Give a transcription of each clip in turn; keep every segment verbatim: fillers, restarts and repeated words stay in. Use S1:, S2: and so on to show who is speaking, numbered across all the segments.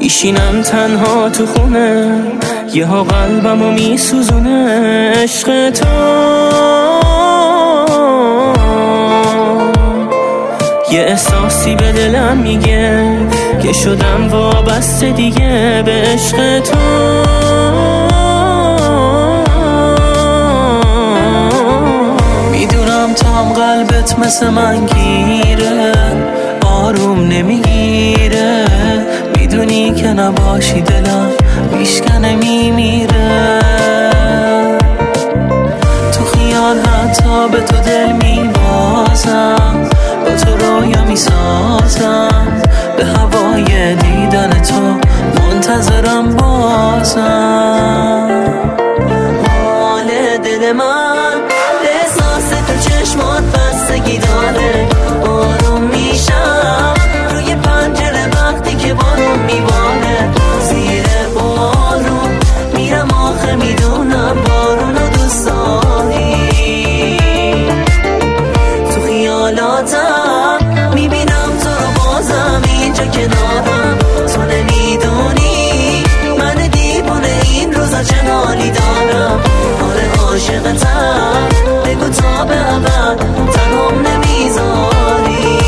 S1: میشینم تنها تو خونه، یه ها قلبمو میسوزونه. عشق تو یه احساسی به دلم میگه که شدم وابسته دیگه به عشق تو. میدونم تو هم قلبت مثل من گیره، آروم نمیگیره. میدونی که نباشی دلم میشکنه میمیره. تو خیال حتی به تو دل میبازم، با تو رویا میسازم، به هوای دیدن تو منتظرم بازم. حال دل من به احساس تو چشمات بستگی داره. آروم میشم روی پنجره وقتی که بارون میباره. زیر بارون میرم آخه میدونم بارونو دوست داری. تو خیالاتم میبینم تو رو بازم اینجا کنارم. تو نمیدونی من دیوونه این روزا چه حالی دارم. آره عاشقتم، بگو تا به ابد تنهام نمیذاری.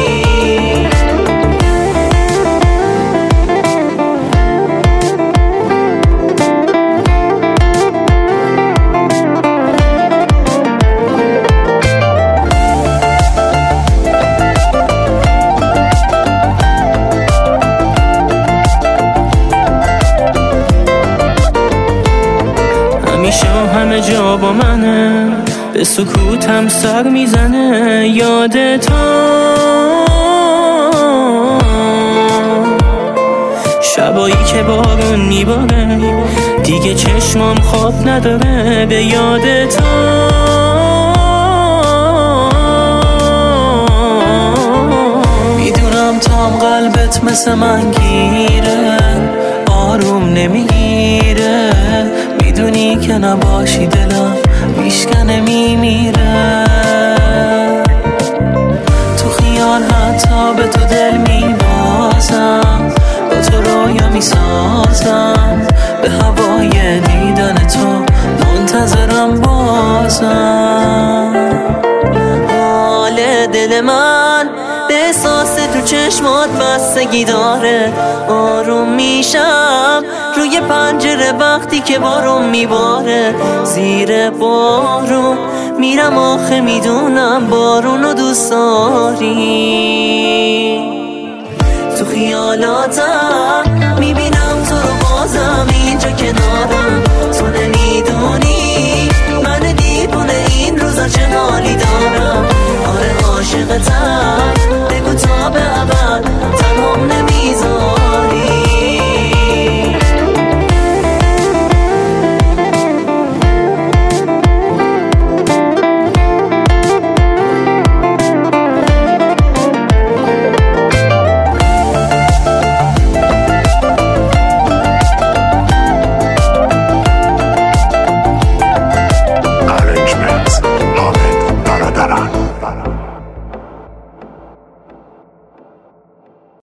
S1: همیشه همه جا با منه، به سکوتم سر میزنه. یاد تو شبایی که بارون میباره، دیگه چشمام خواب نداره. به یاد تو میدونم تو هم قلبت مثل من گیره، آروم نمیگیره. میدونی که نباشی دلم میشکنه میمیره. تو خیال حتی به تو دل میبازم، با تو رویا میسازم، به هوای دیدن تو منتظرم بازم. حال دل من به احساس تو چشمات بستگی داره. آروم میشم روی پنجره وقتی که بارون میباره. زیر بارون میرم آخه میدونم بارونو دوست داری. تو خیالاتم